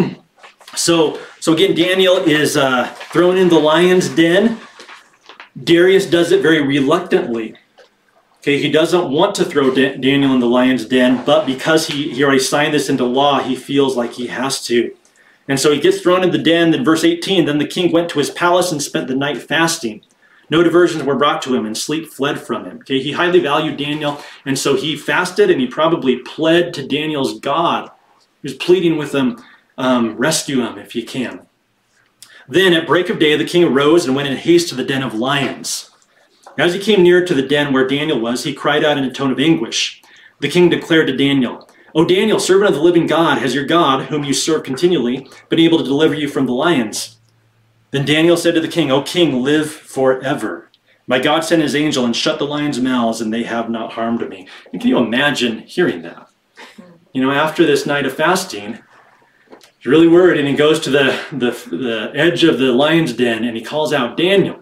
so, so again, Daniel is uh, thrown in the lion's den. Darius does it very reluctantly. Okay, he doesn't want to throw Da- Daniel in the lion's den, but because he, he already signed this into law, he feels like he has to. And so he gets thrown in the den. Then verse eighteen, then the king went to his palace and spent the night fasting. No diversions were brought to him, and sleep fled from him. Okay, he highly valued Daniel, and so he fasted, and he probably pled to Daniel's God. He was pleading with him, um, rescue him if you can. Then at break of day, the king arose and went in haste to the den of lions. As he came near to the den where Daniel was, he cried out in a tone of anguish. The king declared to Daniel, O Daniel, servant of the living God, has your God, whom you serve continually, been able to deliver you from the lions? Then Daniel said to the king, O king, live forever. My God sent his angel and shut the lions' mouths, and they have not harmed me. And can you imagine hearing that? You know, after this night of fasting, he's really worried, and he goes to the, the, the edge of the lion's den, and he calls out, Daniel,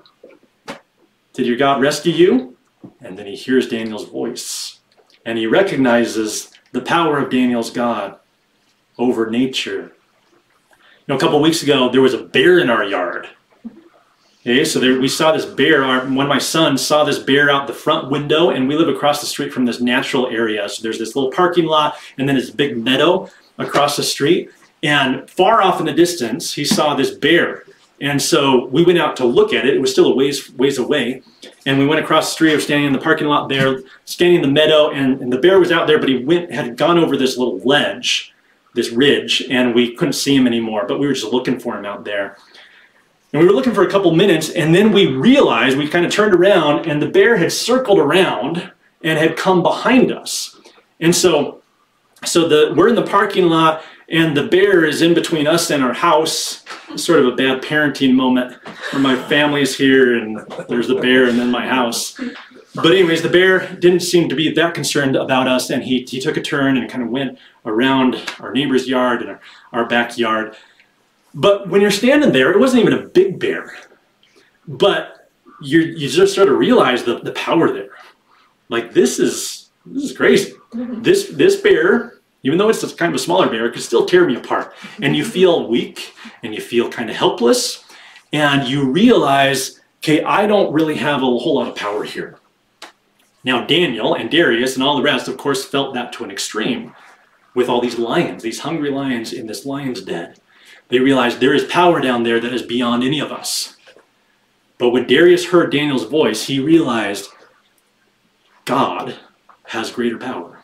did your God rescue you? And then he hears Daniel's voice, and he recognizes the power of Daniel's God over nature. You know, a couple of weeks ago, there was a bear in our yard. Okay, so there, we saw this bear. Our, one of my sons saw this bear out the front window, and we live across the street from this natural area. So there's this little parking lot, and then this big meadow across the street. And far off in the distance, he saw this bear. And so we went out to look at it. It was still a ways, ways away. And we went across the street. I was standing in the parking lot there, standing in the meadow, and, and the bear was out there, but he went had gone over this little ledge, this ridge, and we couldn't see him anymore, but we were just looking for him out there. And we were looking for a couple minutes, and then we realized, we kind of turned around, and the bear had circled around and had come behind us. And so, so the we're in the parking lot, and the bear is in between us and our house. It's sort of a bad parenting moment where my family's here, and there's the bear, and then my house. But anyways, the bear didn't seem to be that concerned about us, and he, he took a turn and kind of went around our neighbor's yard and our, our backyard. But when you're standing there, it wasn't even a big bear. But you you just sort of realize the, the power there. Like, this is this is crazy. This this bear, even though it's kind of a smaller bear, could still tear me apart. And you feel weak, and you feel kind of helpless, and you realize, okay, I don't really have a whole lot of power here. Now, Daniel and Darius and all the rest, of course, felt that to an extreme with all these lions, these hungry lions in this lion's den. They realized there is power down there that is beyond any of us. But when Darius heard Daniel's voice, he realized God has greater power.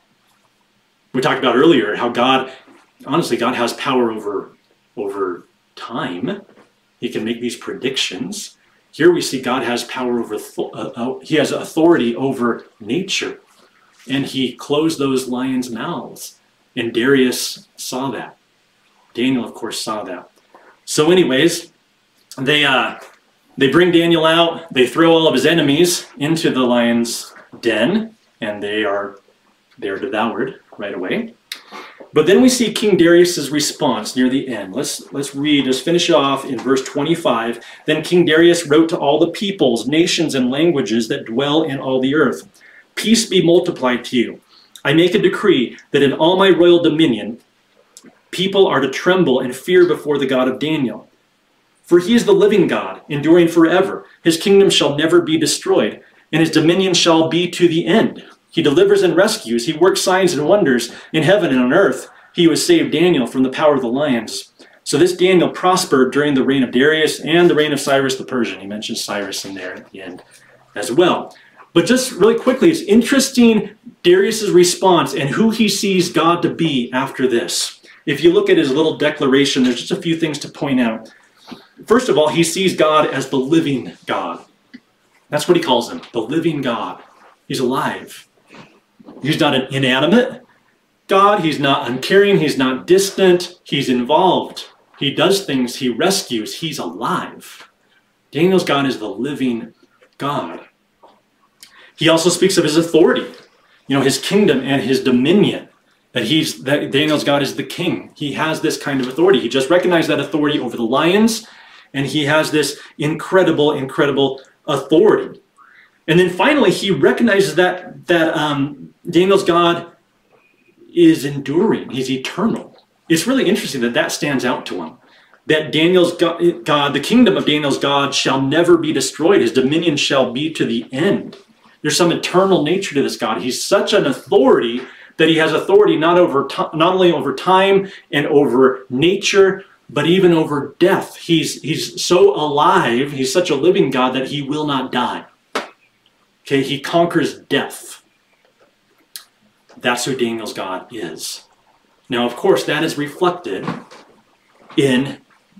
We talked about earlier how God, honestly, God has power over, over time. He can make these predictions. Here we see God has power over, uh, uh, he has authority over nature. And he closed those lions' mouths. And Darius saw that. Daniel, of course, saw that. So anyways, they, uh, they bring Daniel out. They throw all of his enemies into the lion's den. And they are, they are devoured right away. But then we see King Darius's response near the end. Let's, let's read, let's finish off in verse twenty-five. Then King Darius wrote to all the peoples, nations, and languages that dwell in all the earth. Peace be multiplied to you. I make a decree that in all my royal dominion, people are to tremble and fear before the God of Daniel. For he is the living God, enduring forever. His kingdom shall never be destroyed, and his dominion shall be to the end. He delivers and rescues. He works signs and wonders in heaven and on earth. He who has saved Daniel from the power of the lions. So this Daniel prospered during the reign of Darius and the reign of Cyrus the Persian. He mentions Cyrus in there at the end as well. But just really quickly, it's interesting Darius's response and who he sees God to be after this. If you look at his little declaration, there's just a few things to point out. First of all, he sees God as the living God. That's what he calls him, the living God. He's alive. He's not an inanimate God. He's not uncaring. He's not distant. He's involved. He does things. He rescues. He's alive. Daniel's God is the living God. He also speaks of his authority, you know, his kingdom and his dominion, that he's that Daniel's God is the king. He has this kind of authority. He just recognized that authority over the lions, and he has this incredible, incredible authority. And then finally, he recognizes that that um, Daniel's God is enduring. He's eternal. It's really interesting that that stands out to him. That Daniel's God, God, the kingdom of Daniel's God shall never be destroyed. His dominion shall be to the end. There's some eternal nature to this God. He's such an authority that he has authority not over not only over time and over nature, but even over death. He's, he's so alive, he's such a living God that he will not die. Okay, he conquers death. That's who Daniel's God is. Now, of course, that is reflected in,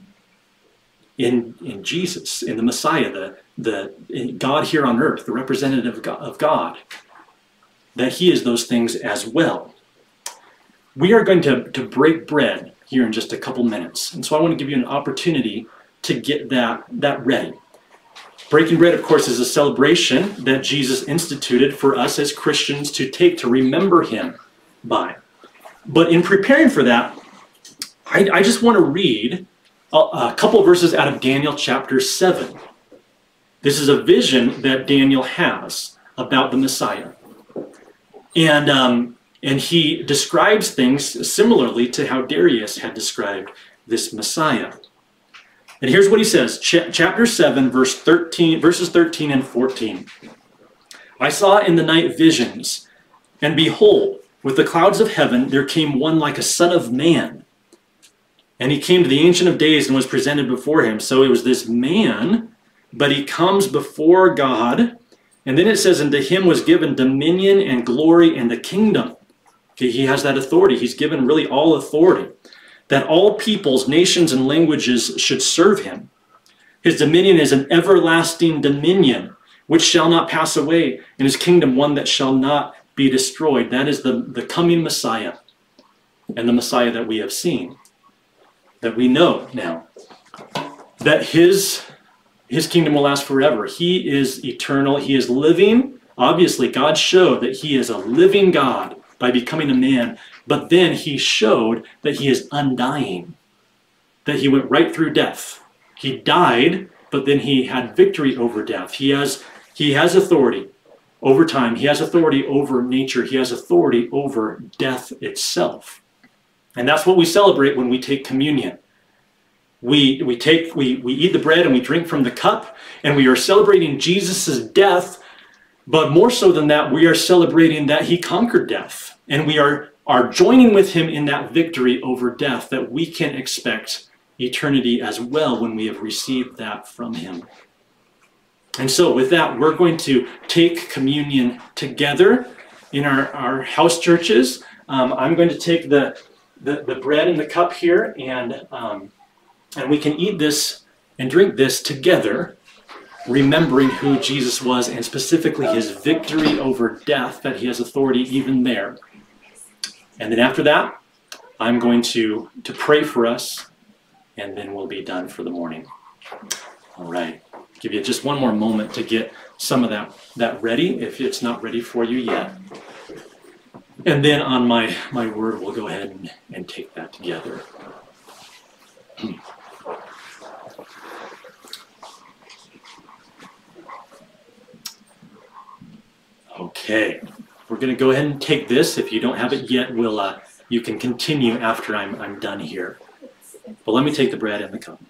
in, in Jesus, in the Messiah, the, the in God here on earth, the representative of God, of God, that he is those things as well. We are going to, to break bread here in just a couple minutes. And so I want to give you an opportunity to get that, that ready. Breaking bread, of course, is a celebration that Jesus instituted for us as Christians to take to remember him by. But in preparing for that, I, I just want to read a, a couple of verses out of Daniel chapter seven. This is a vision that Daniel has about the Messiah. And, um, and he describes things similarly to how Darius had described this Messiah. And here's what he says, Ch chapter seven, verse thirteen, verses thirteen and fourteen. I saw in the night visions, and behold, with the clouds of heaven there came one like a son of man. And he came to the Ancient of Days and was presented before him. So it was this man, but he comes before God. And then it says, and to him was given dominion and glory and the kingdom. Okay, he has that authority. He's given really all authority. That all peoples, nations, and languages should serve him. His dominion is an everlasting dominion, which shall not pass away, and his kingdom one that shall not be destroyed. That is the, the coming Messiah, and the Messiah that we have seen, that we know now, that his, his kingdom will last forever. He is eternal. He is living. Obviously, God showed that he is a living God by becoming a man. But then he showed that he is undying, that he went right through death. He died but then he had victory over death. He has, he has authority over time. He has authority over nature. He has authority over death itself. And that's what we celebrate when we take communion. We, we, take, we, we eat the bread and we drink from the cup, and we are celebrating Jesus' death, but more so than that, we are celebrating that he conquered death. And we are, are joining with him in that victory over death, that we can expect eternity as well when we have received that from him. And so with that, we're going to take communion together in our, our house churches. Um, I'm going to take the, the, the bread and the cup here, and, um, and we can eat this and drink this together, remembering who Jesus was and specifically his victory over death, that he has authority even there. And then after that, I'm going to, to pray for us, and then we'll be done for the morning. All right. Give you just one more moment to get some of that, that ready, if it's not ready for you yet. And then on my, my word, we'll go ahead and, and take that together. Okay, we're going to go ahead and take this. If you don't have it yet, we'll, uh, you can continue after I'm, I'm done here. But let me take the bread and the cup.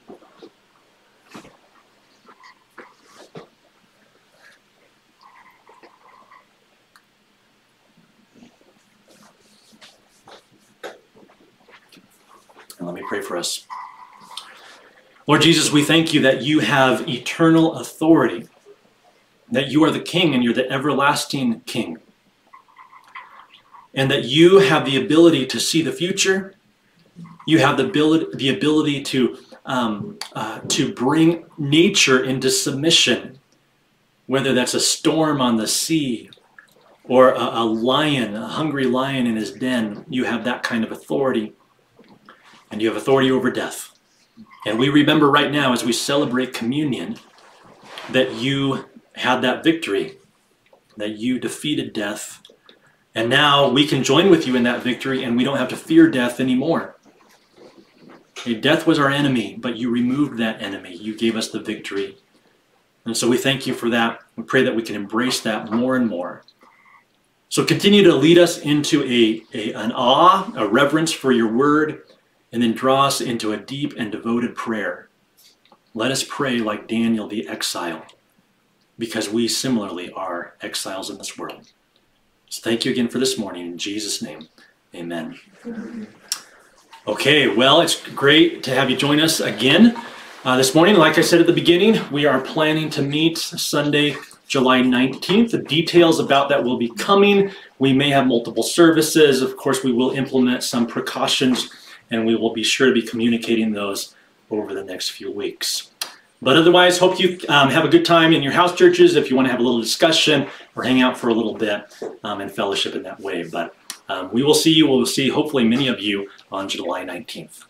And let me pray for us. Lord Jesus, we thank you that you have eternal authority, that you are the King and you're the everlasting King, and that you have the ability to see the future. You have the ability, the ability to, um, uh, to bring nature into submission, whether that's a storm on the sea or a, a lion, a hungry lion in his den. You have that kind of authority, and you have authority over death. And we remember right now as we celebrate communion that you had that victory, that you defeated death, and now we can join with you in that victory, and we don't have to fear death anymore. Okay, death was our enemy, but you removed that enemy. You gave us the victory. And so we thank you for that. We pray that we can embrace that more and more. So continue to lead us into a, a, an awe, a reverence for your word, and then draw us into a deep and devoted prayer. Let us pray like Daniel the exile, because we similarly are exiles in this world. So thank you again for this morning. In Jesus' name, amen. Okay, well, it's great to have you join us again uh, this morning. Like I said at the beginning, we are planning to meet Sunday, July nineteenth. The details about that will be coming. We may have multiple services. Of course, we will implement some precautions, and we will be sure to be communicating those over the next few weeks. But otherwise, hope you um, have a good time in your house churches if you want to have a little discussion or hang out for a little bit um, and fellowship in that way. But um, we will see you. We'll see hopefully many of you on July nineteenth.